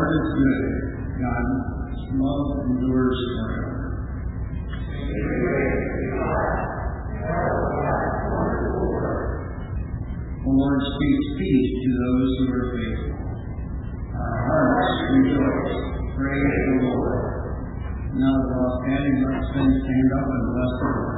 Lord is good. God's love endures forever. The Lord speaks peace to those who are faithful. Our hearts rejoice. Praise the Lord. Now that we're all standing, let's stand up and bless the Lord.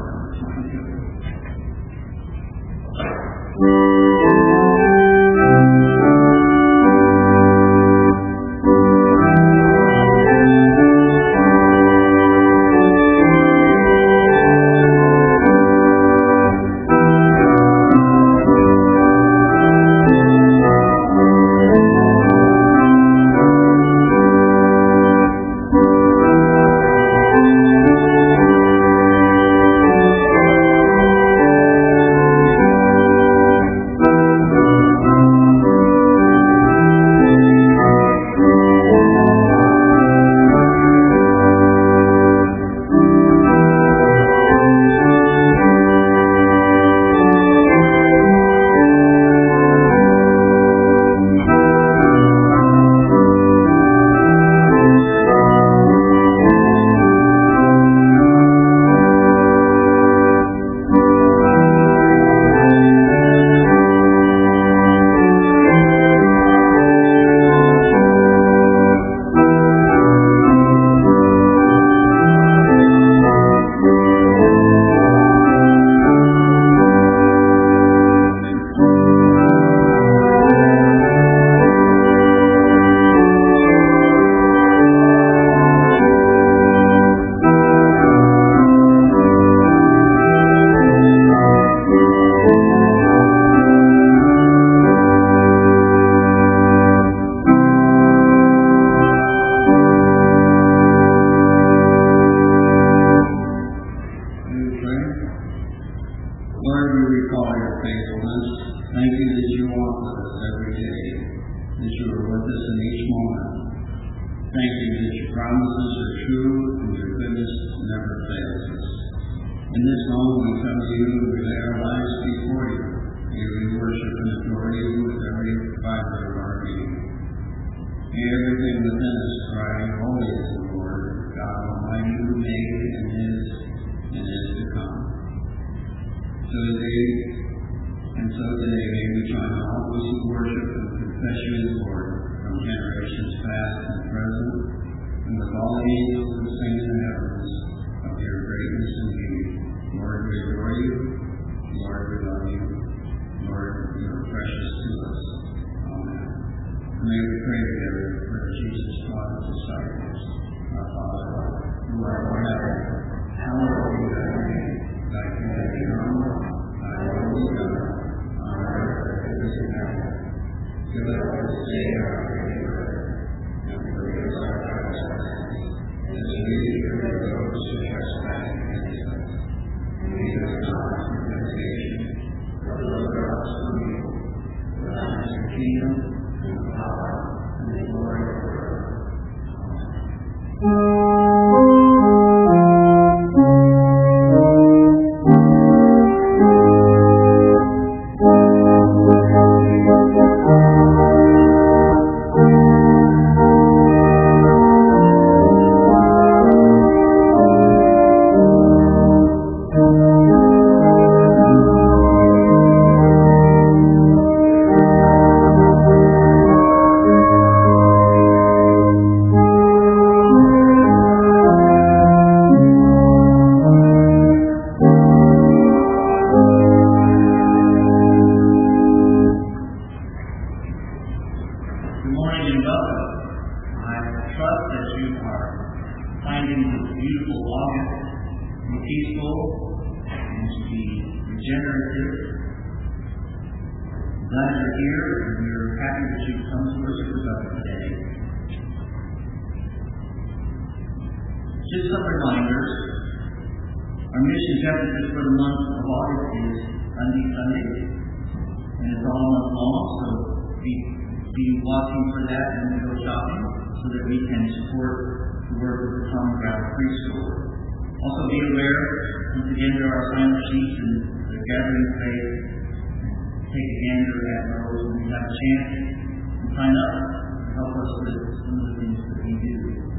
help us with some of the things that we do.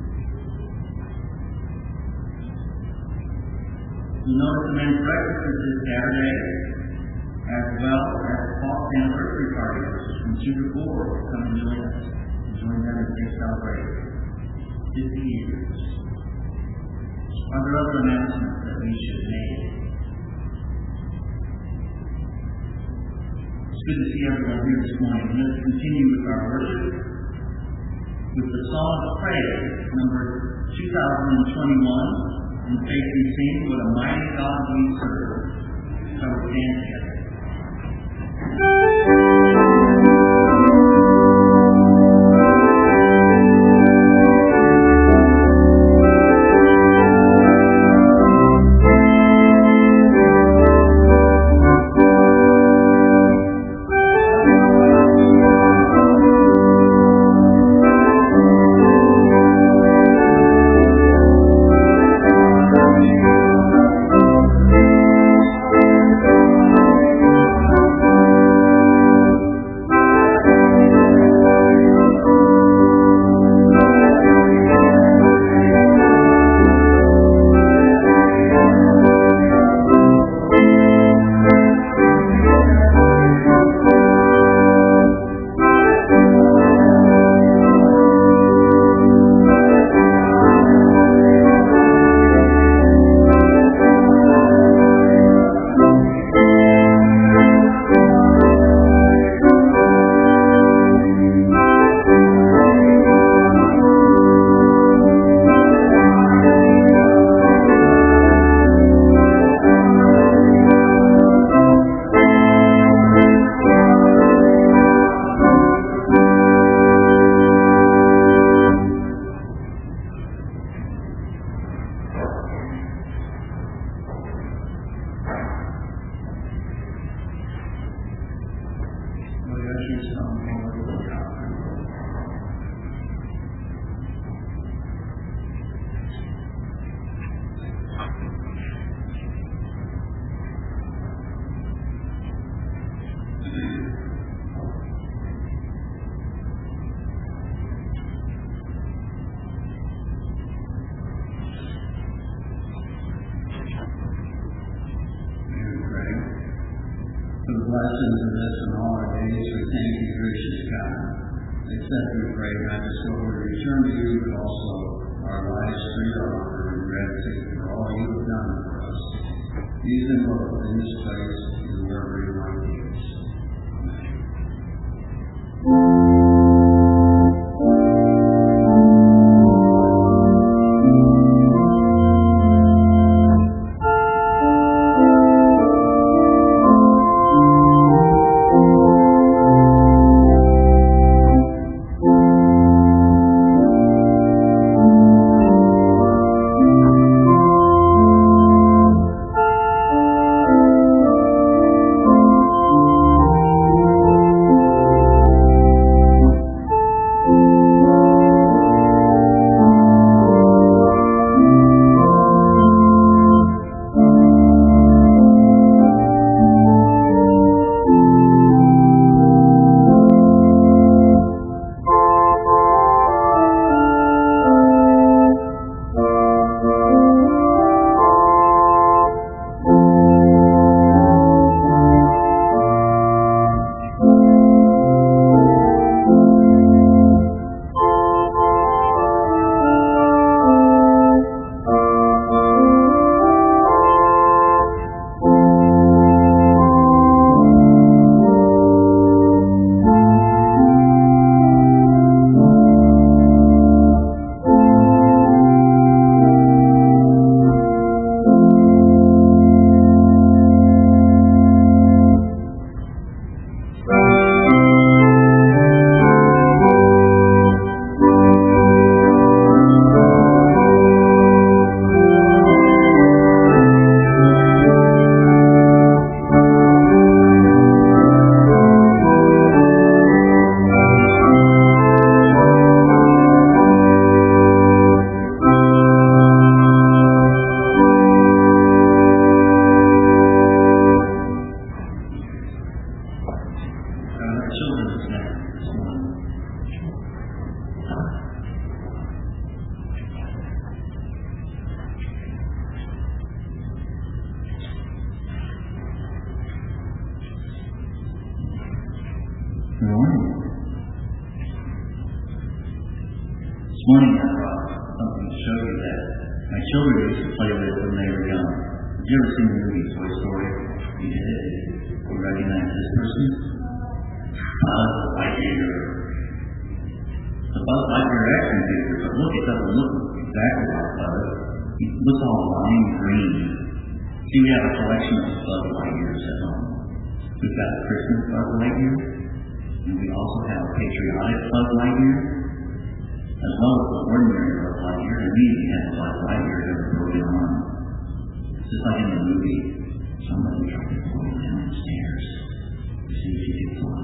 You notice the men's breakfast is this Saturday, as well as the fall anniversary party from 2 to 4. Come and join us. Join them as they celebrate 50 years. Are there other announcements that we should make? It's good to see everyone here this morning. Let's continue with our worship with the Song of Praise, number 2021. And faith we sing, what a mighty God we serve. So we stand together. For the blessings of this and all our days, we thank you, gracious God. Except we pray not just what we return to you, but also our lives for your honor and gratitude for all you have done for us. Use them both in this place and wherever you might lead us. Good morning. This morning I brought something to show you that my children used to play with when they were young. Have you ever seen the movie Toy Story? You did? You recognize this person? Buzz Lightyear. The Buzz Lightyear action figure, but look, it doesn't look exactly like Buzz. He looks all lime green. See, we have a collection of Buzz Lightyears at home. We've got a Christmas Buzz Lightyear, and we also have a patriotic Buzz Lightyear, as well as the ordinary Buzz Lightyear, and we even have a Buzz Lightyear that was broken on. It's just like in the movie, somebody tried to pull him down the stairs to see if he could fly.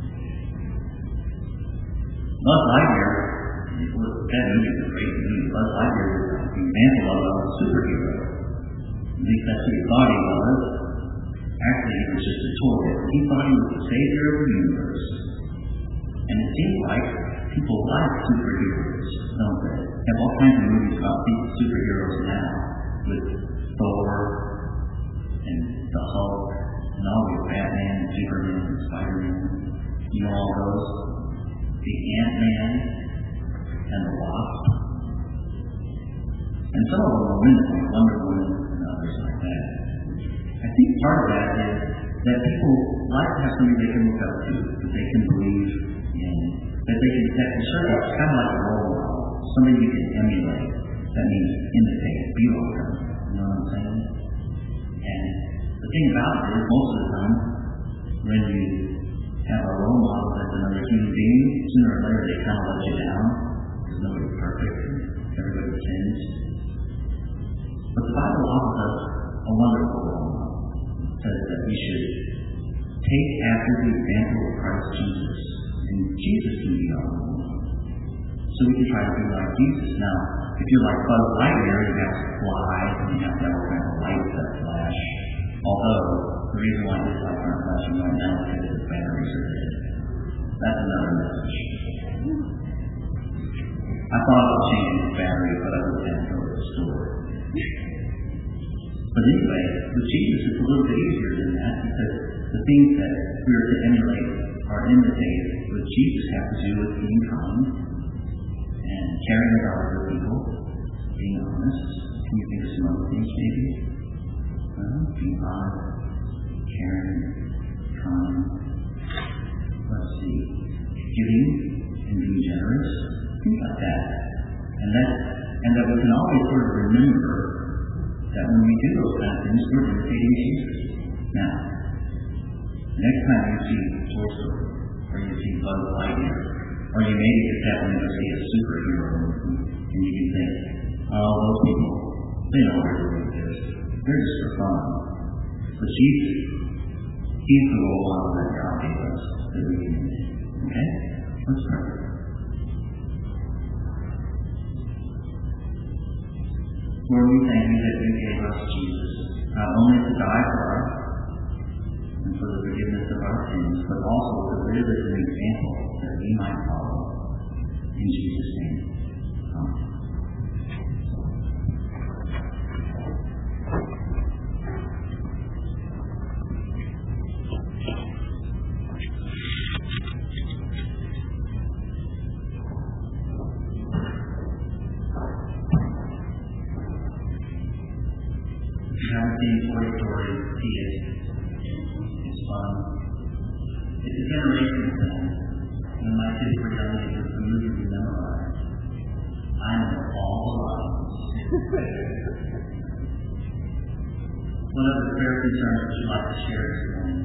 Buzz Lightyear, that movie is a great movie. Buzz Lightyear is an example of a superhero. At least that's who he thought he was. Actually, he was just a toy. He thought he was the savior of the universe. And it seems like people like superheroes, don't they? They have all kinds of movies about superheroes now, with Thor and the Hulk and all these Batman and Superman and Spider-Man. You know all those? The Ant-Man and the Wasp. And some of them are wonderful, Wonder Woman and others like that. I think part of that is that people like to have somebody they can look up to, that they can believe in, that can serve up kind of like a role model, somebody you can emulate. That means imitate, be like them. You know what I'm saying? And the thing about it is, most of the time, when you have a role model that's another human being, sooner or later they kind of let you down, because nobody's perfect and everybody sins. But the Bible offers us a wonderful role model. It says that we should take after the example of Christ Jesus, and Jesus can be our role model. So we can try to be like Jesus. Now, if you're like Buzz Lightyear, you have to fly, and you have to have all kinds of lights that flash. Although, the reason why these lights aren't flashing right now is because the batteries are dead. That's another message. I thought about changing the battery, but I wouldn't have to go to the store. But anyway, with Jesus, it's a little bit easier than that, because the things that we are to emulate or imitate with Jesus have to do with being kind and caring about other people, being honest. Can you think of some other things, maybe? Being honest, caring, kind. Let's see. Giving and being generous. Things like that. And that we can always sort of remember that when we do those kind of things, we're imitating Jesus. Now, next time you see Toy Story, or you see Buzz Lightyear, or you maybe just happen to see a superhero movie, and you can think, oh, those people, they don't really do this. They're just for fun. But Jesus, He's the role model that God gave us that we can imitate. Okay? Let's pray. Lord, we thank you that you gave us Jesus, not only to die for us and for the forgiveness of our sins, but also to live as an example that we might follow. In Jesus' name. Amen. Toy Story, see it. It's fun. It's a generation thing. When my kids were young, it was the movie we memorized. I know all the lines. What other prayer concerns would you like to share this morning?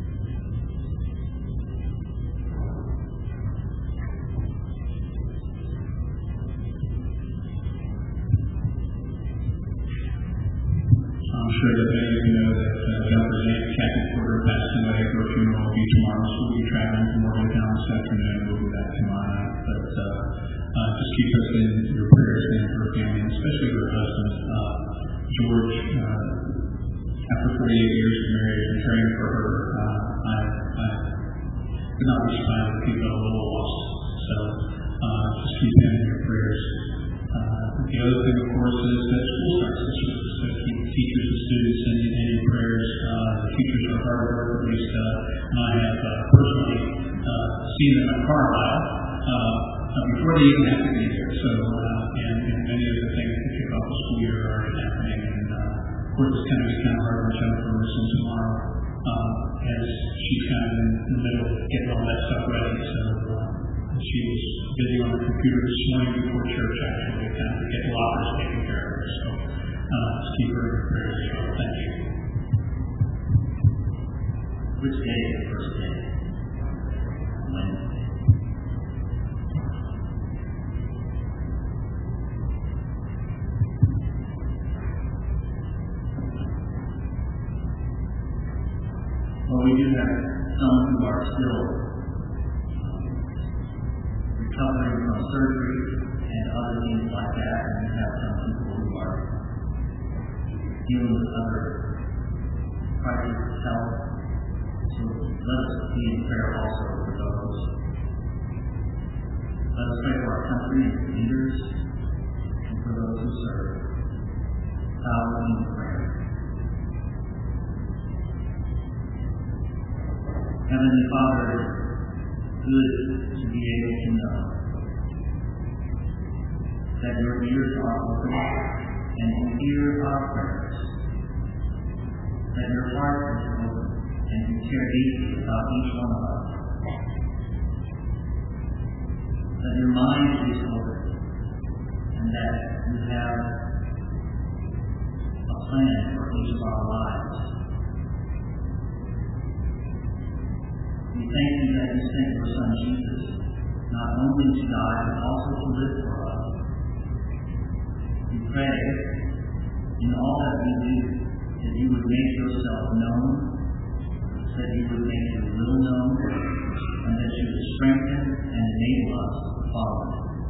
I'm sure that many of you know that Jennifer Kathy Porter passed away. Her funeral will be tomorrow, so we'll be traveling to Morgantown this afternoon. We'll be back tomorrow night. But just keep us in your prayers and her family, especially her husband, George. After 48 years of marriage and caring for her, I could not reach time to keep it a little lost. So just keep him in your prayers. The other thing, of course, is that school starts this week. So keep teachers and students in your prayers. The teachers are hard at work, at least I have personally seen them at Carlisle before they even have to be there. So, and many of the things that kick off the school year are already happening. And of course, it's going to be kind of hard for Jennifer Wilson tomorrow as she's kind of in the middle of getting all that stuff ready. So she was busy on the computer this morning before church, actually, kind of get lockers taken care of. So just keep her in your prayers as well. Thank you. Which day is the first day? Wednesday. Well, we do have some who are still recovering from surgery and other things like that, and we have some people who are dealing with other crises of health. So let us be in prayer also for those. Let us pray for our country and its leaders and for those who serve. Bow in prayer. Heavenly Father, it's good to be able to know that your ears are open and you hear our prayers, that your heart is open and you care deeply about each one of us, that your mind is open and that you have a plan for each of our lives. We thank you that you sent your Son Jesus, not only to die, but also to live for us. We pray, in all that we do, that you would make yourself known, that you would make your will known, and that you would strengthen and enable us to follow.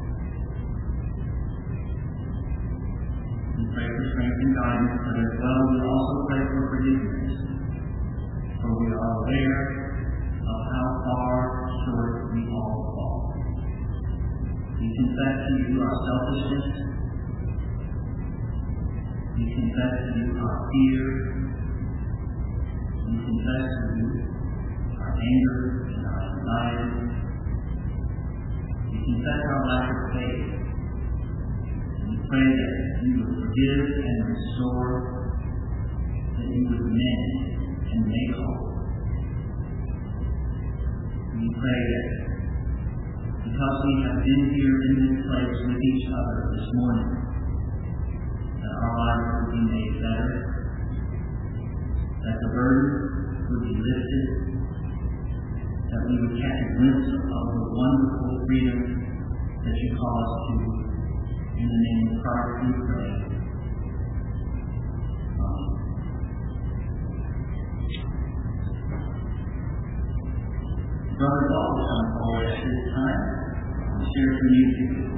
We pray for strength and guidance, but as well we also pray for forgiveness, for we are aware of how far short we all fall. We confess to you our selfishness. We confess to you our fear. We confess to you our anger and our anxiety. We confess our lack of faith. And we pray that you would forgive and restore, that you would mend and make whole. We pray that because we have been here in this place with each other this morning, that our lives would be made better, that the burden would be lifted, that we would catch a glimpse of the wonderful freedom that you call us to. In the name of Christ we pray. Brother Paul will come forward at this time and share some music.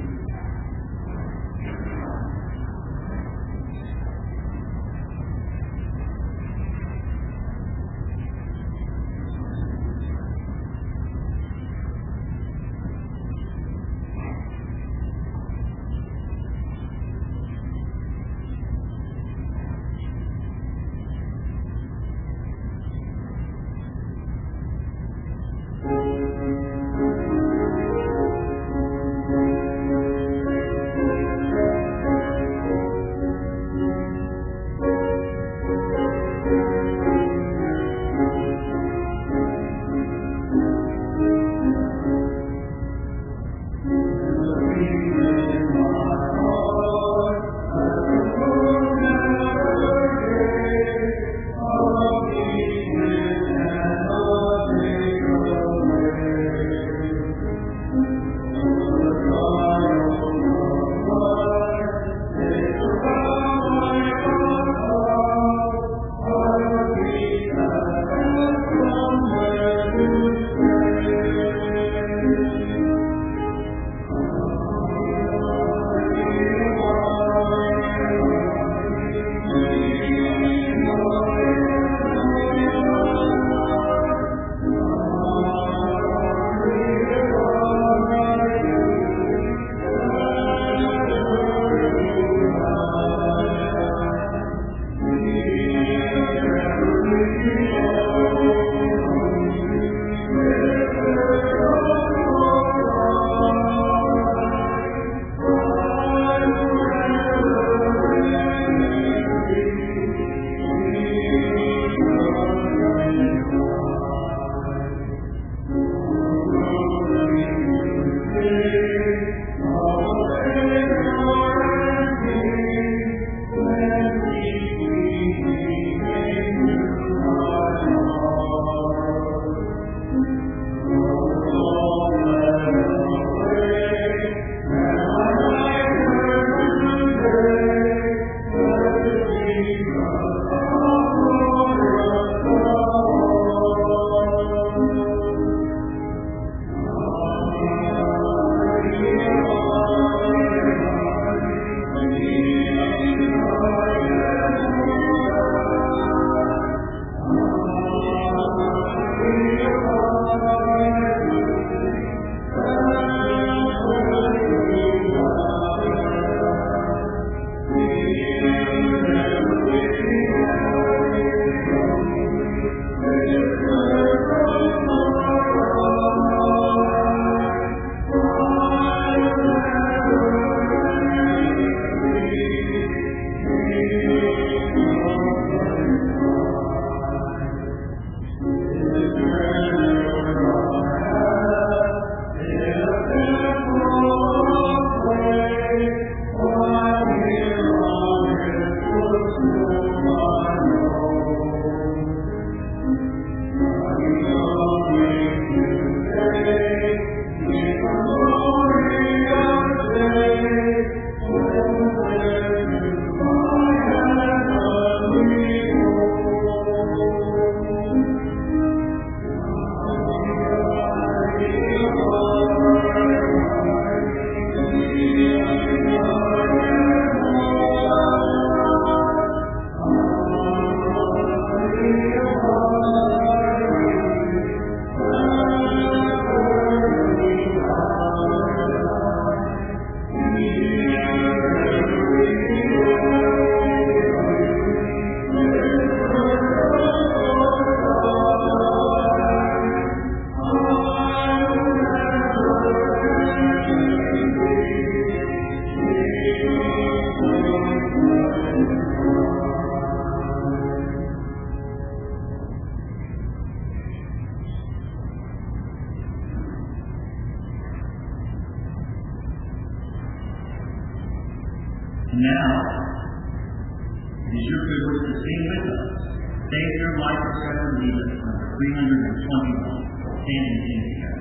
now, it is your privilege to sing with us. Savior, light forever, lead us, number 321. Stand and sing together.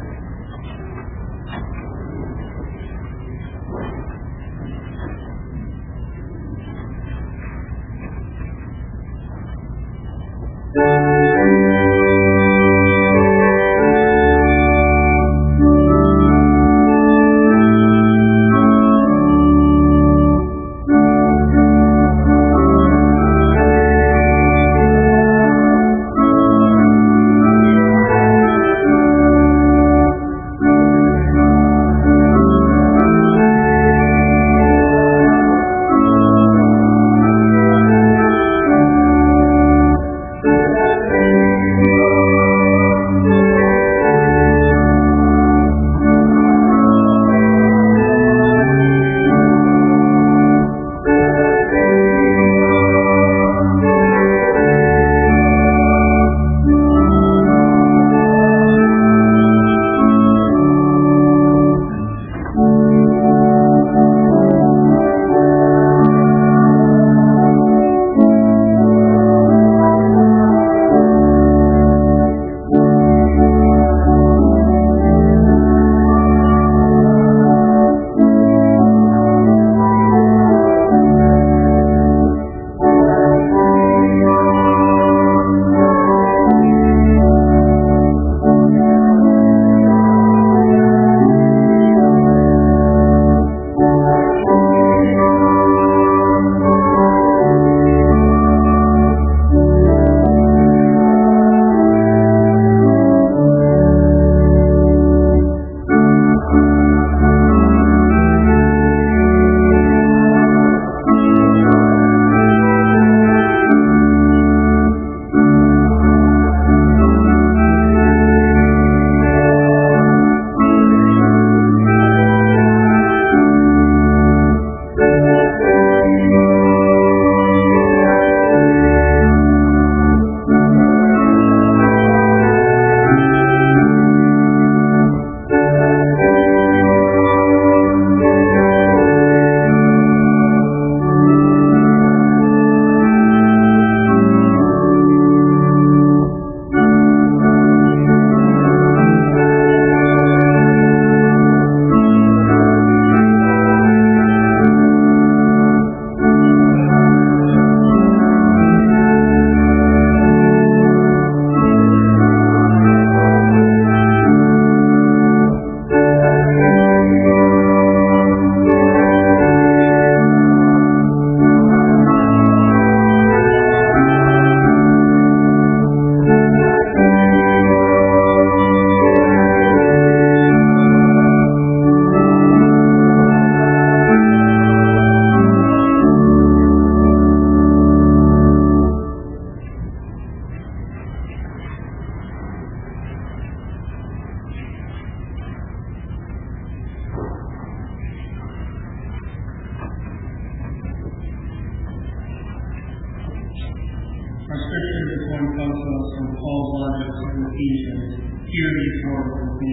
Our scripture this morning comes to us from Paul's letter to the Ephesians. Hear these words with me.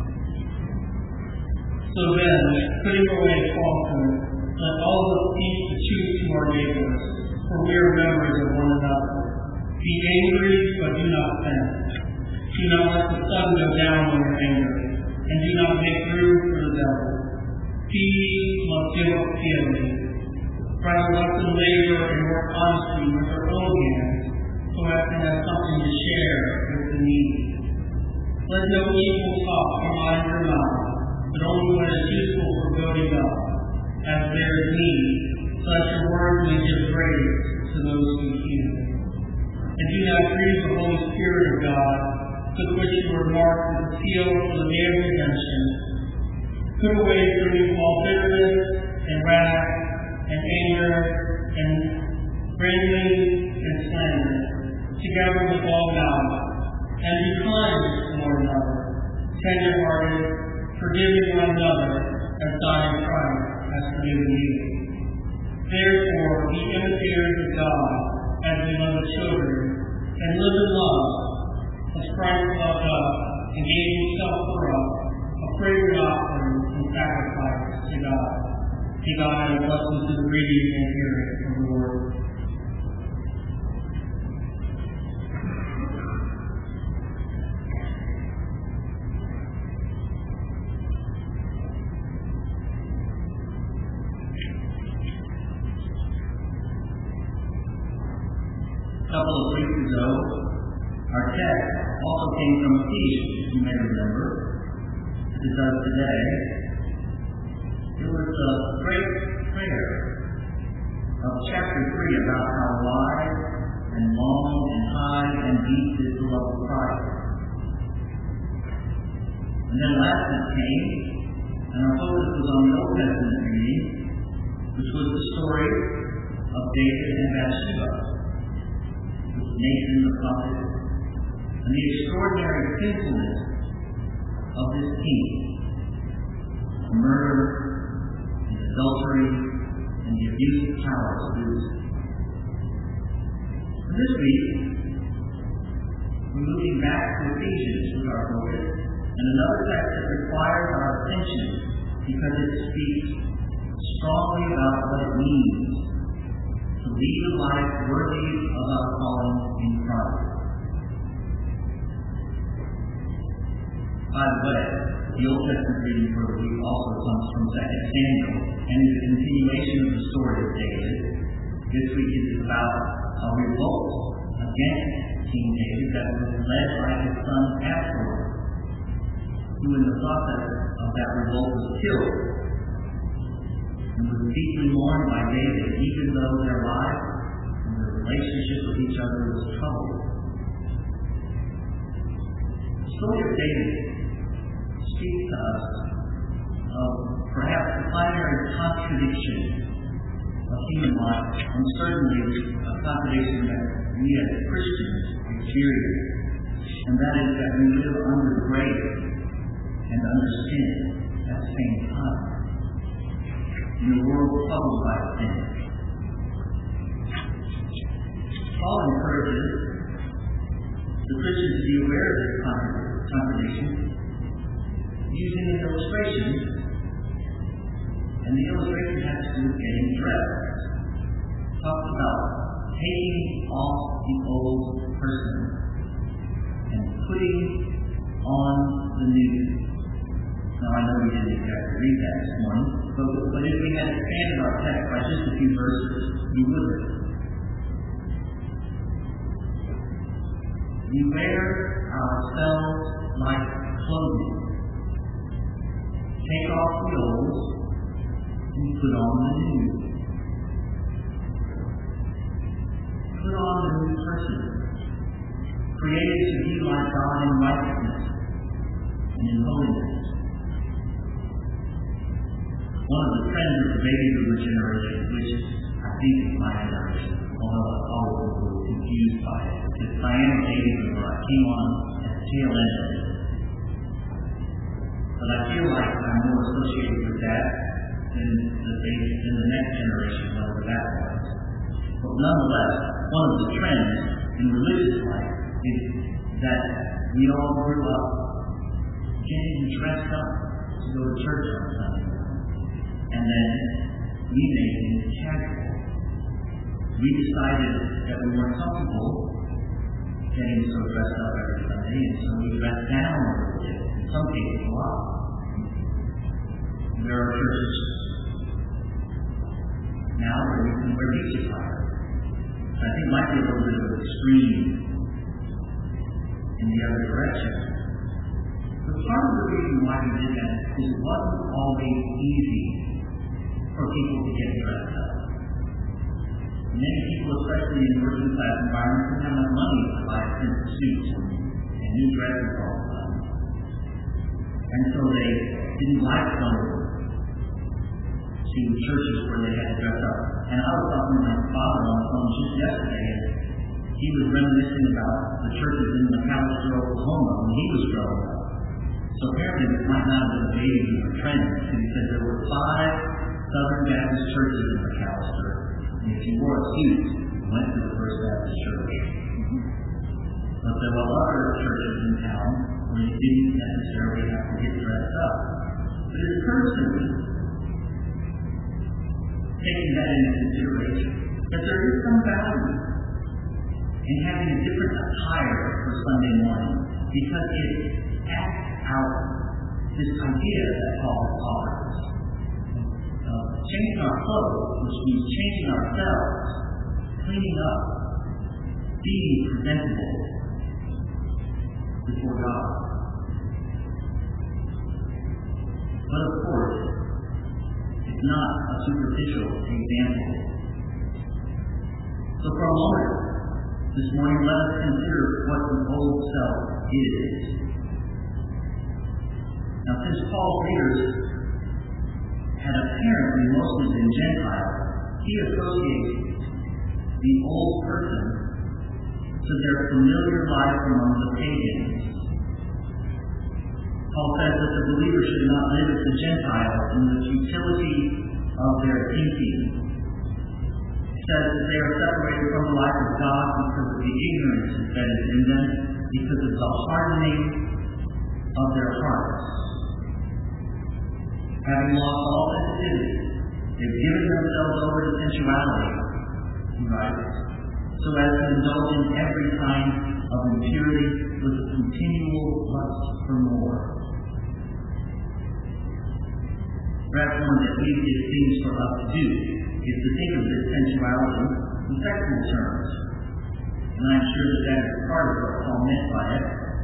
So then, putting away falsehood, let all of us teach the truth to our neighbors, for we are members of one another. Be angry, but do not sin. Do not let the sun go down when you're angry, and do not make room for the devil. Thieves must give up stealing. Rather, let them labor and work honestly with their own hands, so as to have something to share with the needy. Let no evil talk come out of your mouth, but only what is useful for building up, as there is need, so that your words may give grace to those who hear. And do not grieve the Holy Spirit of God, with which you were marked with the seal for the day of redemption. Put away from you all bitterness and wrath and anger and wrangling and slander, together with all malice, and be kind to one another, tender-hearted, forgiving one another, as God in Christ has forgiven you. Therefore, be imitators of God as beloved children, and live in love, as Christ loved us and gave himself for us, a fragrant offering and sacrifice to God. Take on any questions to the reading and hearing of the Word. A couple of weeks ago, our text also came from Ephesians, you may remember, as it does today. It was a great prayer of chapter 3 about how wide and long and high and deep is the love of Christ. And then last week came, and our focus was on the Old Testament reading, which was the story of David and Bathsheba, with Nathan the prophet, and the extraordinary sinfulness of this king, the murder, the adultery, and the abuse of power to boot. And this week, we're moving back to Ephesians with our focus, and another text that requires our attention because it speaks strongly about what it means to lead a life worthy of our calling in Christ. By the way, the Old Testament reading for the week also comes from 2 Samuel and is a continuation of the story of David. This week is about a revolt against King David that was led by his son Absalom, who in the process of that revolt was killed and was deeply mourned by David, even though their lives and their relationship with each other was troubled. The story of David speaks to us of perhaps the primary contradiction of human life, and certainly a contradiction that we as Christians experience, and that is that we live under grace and under sin at the same time, in a world troubled by sin. Paul encourages the Christians to be aware of this contradiction using an illustration, and the illustration has to do with getting dressed. Talks about taking off the old person and putting on the new. Now I know we didn't exactly read that this morning, but if we had expanded our text by just a few verses, we would. We wear ourselves like clothing. Take off the old and put on the new. Put on the new person, created to be like God in righteousness and in holiness. One of the trends of the baby boomer generation, which I think is my generation, although I always was a little confused by it, because I am a baby boomer. I came on at the tail end of it. But I feel like I'm more associated with that than the next generation, whatever that was. But nonetheless, one of the trends in religious life is that we all grew up getting dressed up to go to church on Sunday morning. And then we made things casual. We decided that we weren't comfortable getting so dressed up every Sunday, and so we dressed down a little bit. In some cases, a lot. There are churches now where you can wear beach attire. I think it might be a little bit of an extreme in the other direction. But part of the reason why we did that is it wasn't always easy for people to get dressed up. Many people, especially in working class environments, didn't have enough money to buy expensive suits and new dresses all the time. And so they didn't like going to churches where they had to dress up. And I was talking to my father on the phone just yesterday, and he was reminiscing about the churches in McAlester, Oklahoma when he was growing up. So apparently this might not have been a baby boomer trend, because he said there were 5 Southern Baptist churches in McAlester, and if you wore a suit, you went to the First Baptist Church. But there were other churches in town where you didn't necessarily have to get dressed up. But it occurs to me taking that into consideration, that there is some value in having a different attire for Sunday morning, because it acts out this idea that Paul has taught us of changing our clothes, which means changing ourselves, cleaning up, being presentable before God. But of course, it's not a superficial example. So for a moment this morning, let us consider what the old self is. Now, since Paul's readers had apparently mostly been Gentiles, he associates the old person to their familiar life among the pagans. Paul says that the believer should not live as the Gentiles in the futility of their thinking. He says that they are separated from the life of God because of the ignorance that is in them, because of the hardening of their hearts. Having lost all sensitivity, they've given themselves over to sensuality, he writes, so as to indulge in every kind of impurity with a continual lust for more. Perhaps one of the easiest things for us to do is to think of this sensuality in sexual terms. And I'm sure that is part of what Paul meant by it.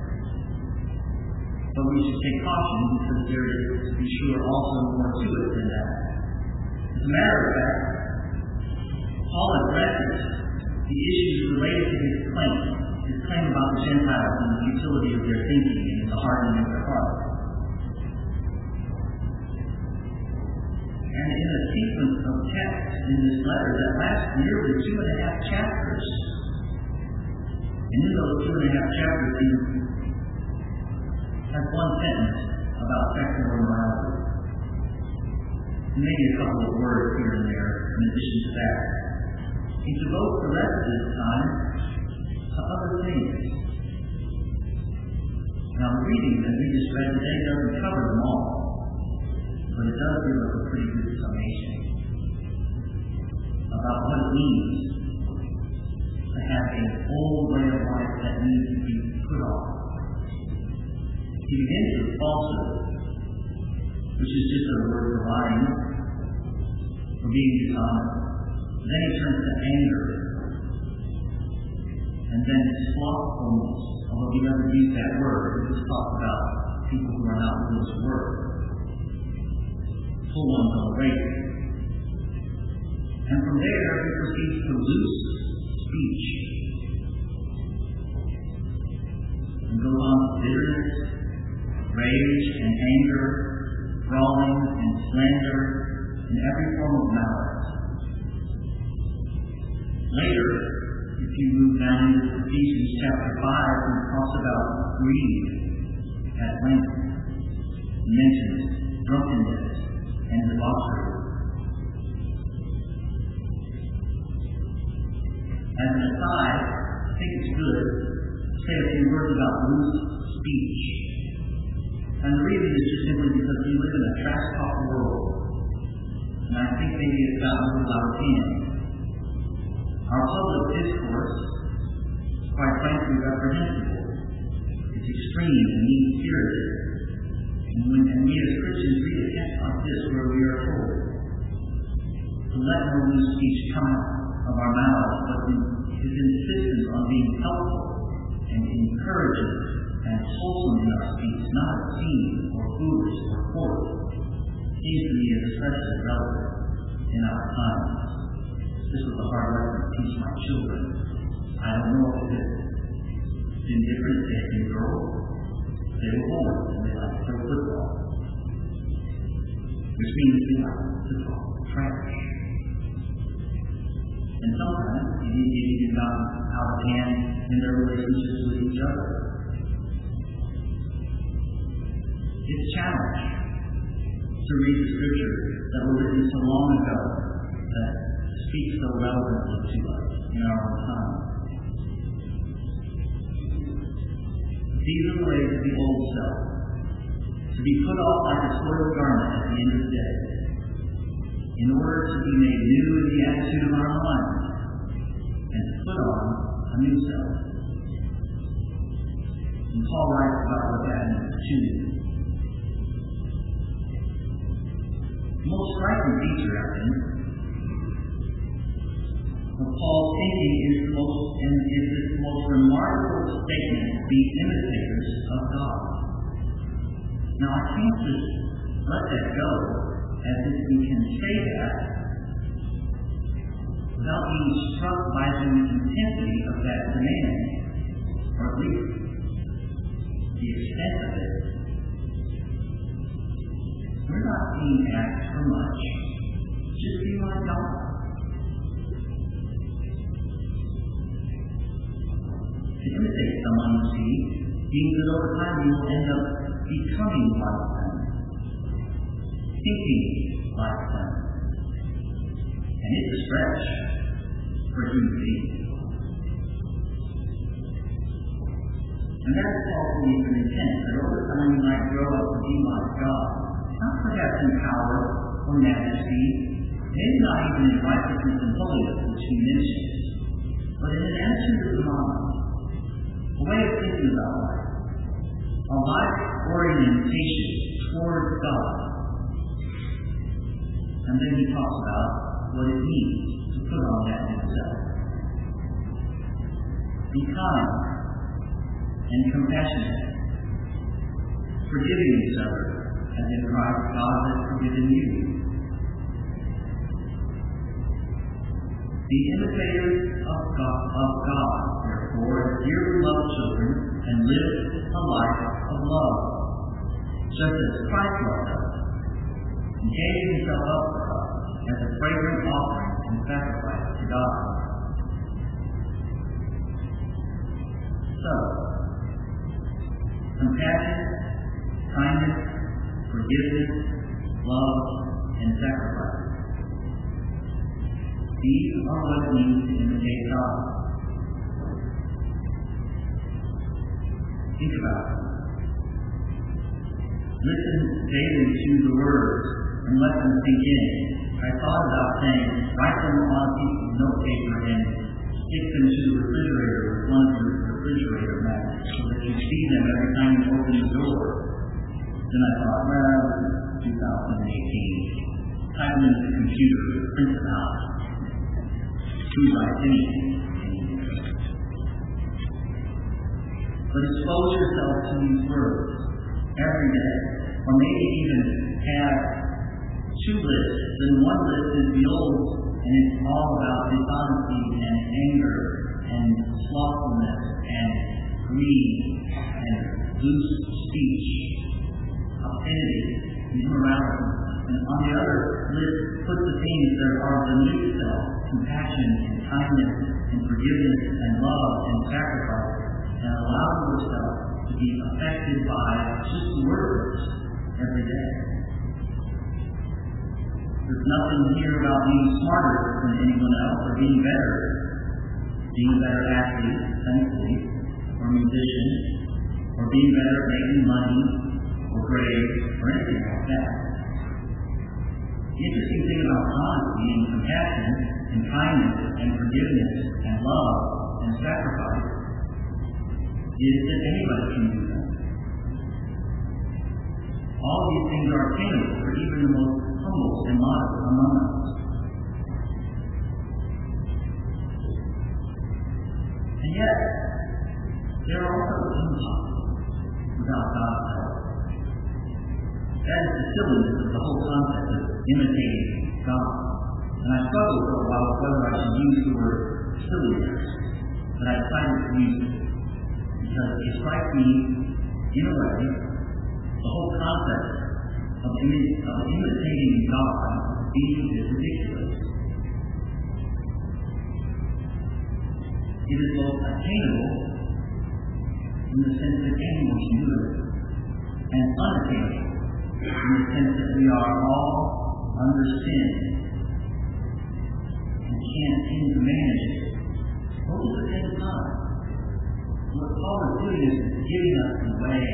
But we should take caution because there is, to be sure, also more to it than that. As a matter of fact, Paul addresses the issues related to his claim about the Gentiles and the futility of their thinking and the hardening of their hearts. And in a sequence of texts in this letter that lasts nearly 2.5 chapters, and in those 2.5 chapters, he has one sentence about sexual immorality. And maybe a couple of words here and there in addition to that. He devotes the rest of his time to other things. Now, the reading that we just read today doesn't cover them all, but it does give us a pretty good summation about what it means to have an old way of life that needs to be put off. He begins with falsehood, which is just a word for lying, for being dishonest. Then he turns to anger, and then slothfulness. Although he doesn't use that word, he just talks about people who are not willing to work. Full ones on rape. And from there, he proceeds to loose speech, and goes on to bitterness, rage and anger, brawling and slander, and every form of malice. Later, if you move down into Ephesians chapter 5, he talks about greed at length. He mentions drunkenness and debauchery. As an aside, I think it's good to say a few words about loose speech. And the reason is just simply because we live in a trash talk world. And I think maybe it's gotten a little out of hand. Our public discourse is quite frankly reprehensible. It's extreme and mean-spirited. And we as Christians read a text like this where we are told to let no loose speech come out of our mouths, but his insistence on being helpful and encouraging and wholesome in our speech, not obscene or foolish or forced, seems to me especially relevant in our times. This was a hard lesson to teach my children. I don't know if it's been different if they had been girls. They were boys and they like to play football, which means they like to talk trash. And sometimes it even get gotten out of hand in their relationships with each other. It's a challenge to read the scriptures that were written so long ago that speak so relevantly to us in our own time. These are the ways of the old self, to be put off like a soiled garment at the end of the day. in order to be made new in the attitude of our minds and to put on a new self. And Paul writes about what that means too. The most striking feature, I think, of Paul's thinking is this most remarkable statement: be imitators of God. Now, I can't just let that go as if we can say that without being struck by the intensity of that demand, or at least the extent of it. We're not being asked for much. Just be like God. To imitate someone, you see, means that over time you will end up becoming like them, thinking like them. And it's a stretch for human beings. And that is Paul's belief and intent, that over time you might grow up to be like God, not perhaps in power or majesty, maybe not even in righteousness and holiness, which he mentions, but in an attitude of the mind, a way of thinking about life, a life orientation toward God. And then he talks about what it means to put on that new self. Be kind and compassionate, forgiving each other as in Christ God has forgiven you. Be imitators of God, therefore, as dearly loved children, and live a life of love, just as Christ loved us, and gave himself up for us as a fragrant offering and sacrifice to God. So, compassion, kindness, forgiveness, love, and sacrifice. These are what it means to imitate God. Think about it. Listen daily to the words and let them sink in. I thought about saying, write them on a piece of notepaper and stick them to the refrigerator with one of your refrigerator magnets so that you see them every time you open the door. Then I thought, well, this is 2018. Type them into the computer, print them out. Who's like anything? But expose yourself to these words every day, or maybe even have two lists. Then one list is the old, and it's all about dishonesty and anger and slothfulness and greed and loose speech, obscenity, and immorality. And on the other list, put the things that are the new self: compassion and kindness and forgiveness and love and sacrifice, and allow yourself to be affected by just words every day. There's nothing here about being smarter than anyone else or being a better athlete, thankfully, or musician, or being better at making money or grades or anything like that. The interesting thing about honesty and compassion and kindness and forgiveness and love and sacrifice is that anybody can do them. All of these things are attainable for even the most humble and modest among us. And yet, they are also impossible without God's help. That is the silliness of the whole concept of imitating God. And I struggled for a while with whether I should use the word silliness, but I decided to use it. Because it strikes me, in a way, the whole concept of imitating God being ridiculous. It is both attainable in the sense that anyone can do it, and unattainable in the sense that we are all under sin and can't seem to manage it, both at the same time. What Paul is doing is giving us the way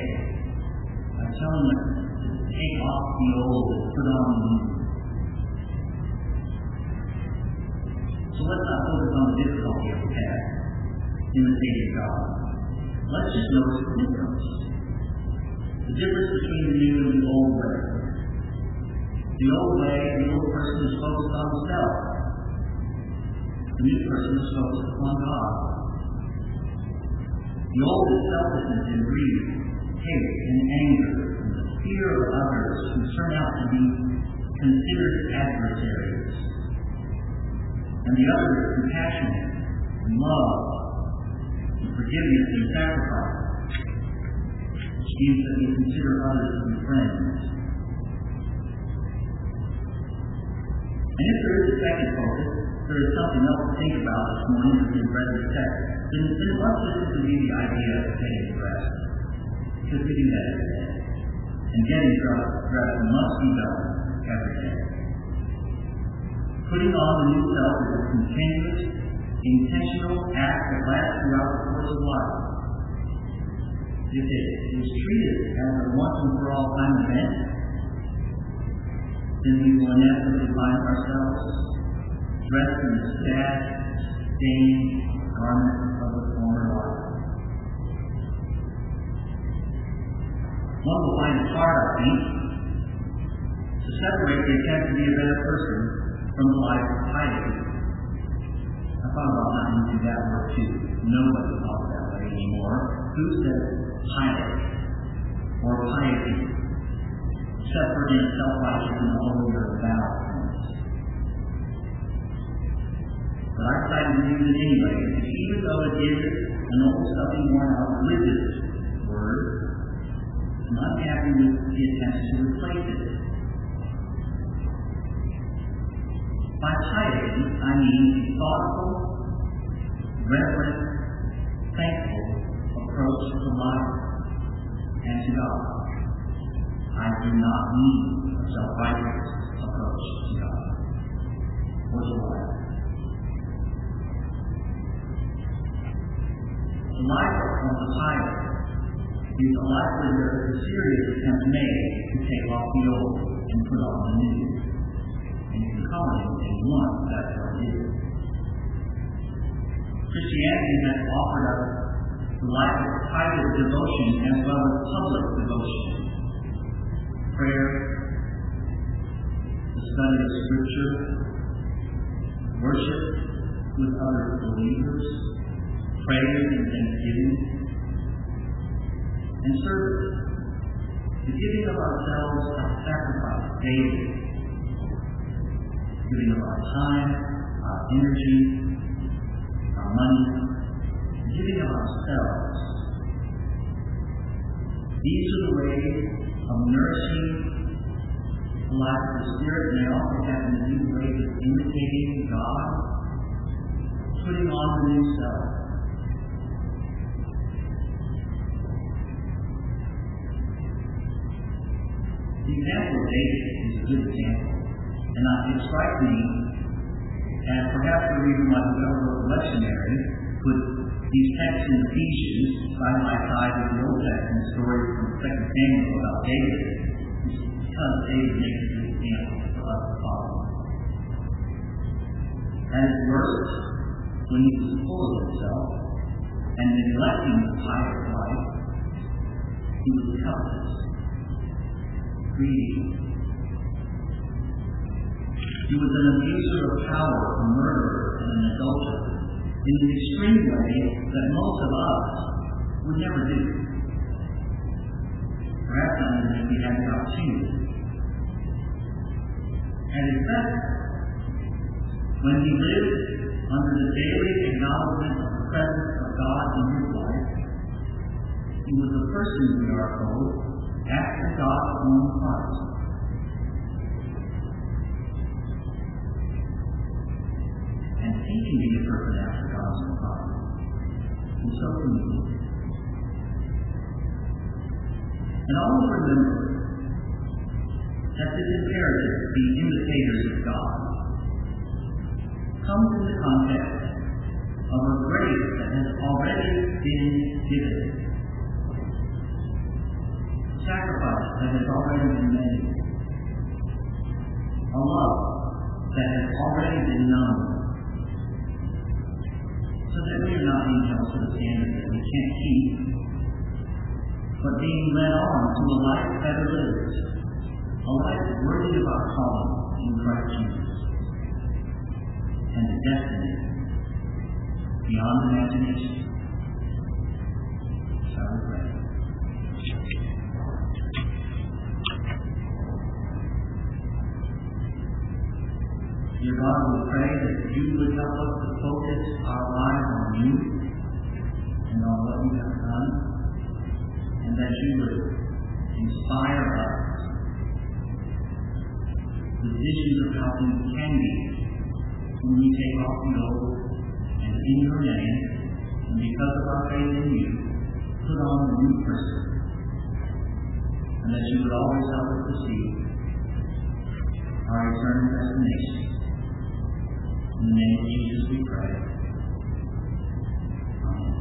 by telling us to take off the old and put on the new. let's not focus on the difficulty of the task, imitating God. Let's just notice the difference. The difference between the new and the old way. The old way, the old person is focused on himself. The new person is focused upon God. The old is selfishness and greed, hate and anger, and the fear of others who turn out to be considered adversaries. And the other is compassion and love and forgiveness and sacrifice, which means that we consider others to be friends. And if there is a second focus, there is something else to think about this morning as we've read this text, then it must simply be the idea of getting dressed. Because we do that every day. And getting dressed must be done every day. Putting on the new self is a continuous, intentional act that lasts throughout the course of life. If it is treated as a once-and-for-all time event, then we will inevitably find ourselves dressed in the sad, stained garments of the former life. One will find it hard, I think, to separate the attempt to be a better person from the life of piety. I thought about not using that word too. Nobody talks that way anymore. Who says piety or piety? Except for being self-righteous and holier than But I decided to use it anyway, because even though it is an old, stuffy, worn-out religious word, I'm not happy with the attempts to replace it. By piety, I mean a thoughtful, reverent, thankful approach to life and to God. I do not mean a self-righteous approach to God or to life. The life of the pious is a life where there is a serious attempt made to take off the old and put on the new. And you can call it anything you want, that's what it is. Christianity has offered us the life of private devotion as well as public devotion. Prayer, the study of Scripture, worship with other believers, praise and thanksgiving, and service, the giving of ourselves as sacrifice daily, giving of our time, our energy, our money, giving of ourselves. These are the ways of nourishing the life of the Spirit, and they also happen to be ways of imitating God, putting on the new self. The example of David is a good example, and it strikes me as perhaps the reason why whoever wrote the lectionary put these texts in Ephesians side by side with the Old Testament stories from 2 Samuel about David, is because David makes a good example for us to follow. At his worst, when he was full of himself and neglecting the pious life, he was covetous, greedy. He was an abuser of power, a murderer, and an adulterer, in an extreme way that most of us would never do. Perhaps not even if we had the opportunity. At his best, when he lived under the daily acknowledgement of the presence of God in his life, he was a person, we are told, after God's own heart. And he can be a person after God's own heart. And so can we. And always remember that this imperative to be imitators of God comes in the context of a grace that has already been given. Sacrifice that has already been made. A love that has already been known. so that we are not being held to the standard that we can't keep, but being led on to a life better lived, a life worthy of our calling in Christ Jesus, and a destiny beyond imagination. Shall we pray? Dear God, we pray that you would help us to focus our lives on you and on what you have done, and that you would inspire us with visions of how things can be when we take off the old and in your name, and because of our faith in you, put on the new person, and that you would always help us to see our eternal destination. In the name of Jesus we pray. Amen.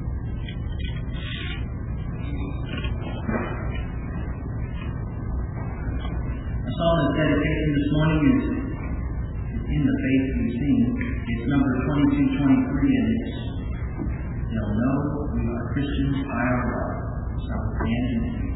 The song of dedication this morning is In the Faith We Sing. It's number 2223, and it's They'll Know We Are Christians by Our Love. Shall we stand and sing?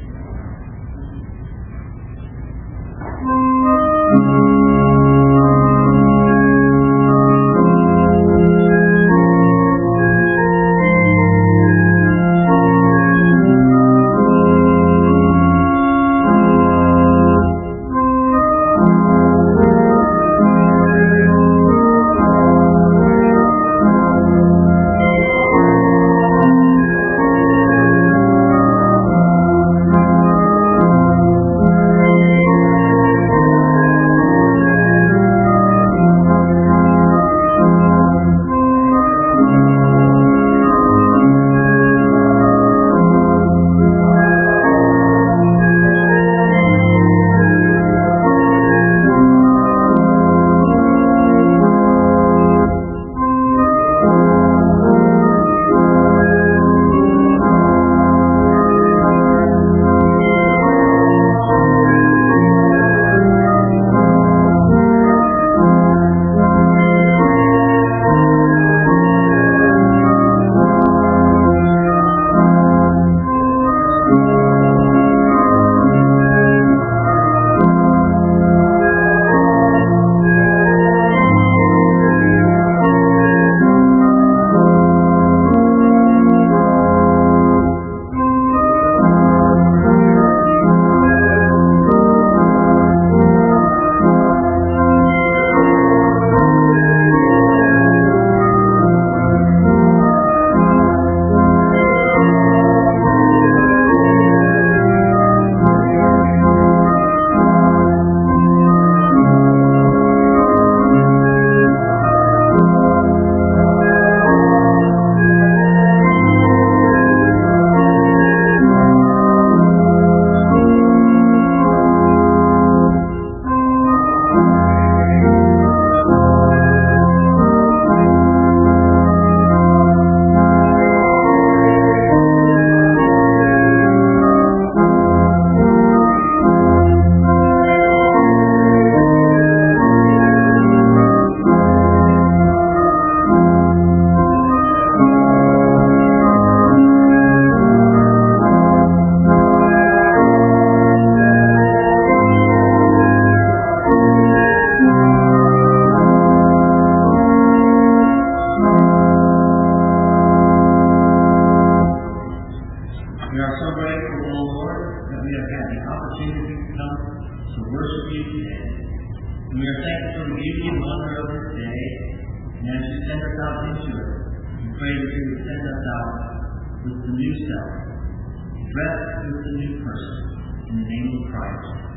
With the new self, dressed with the new person, in the name of Christ.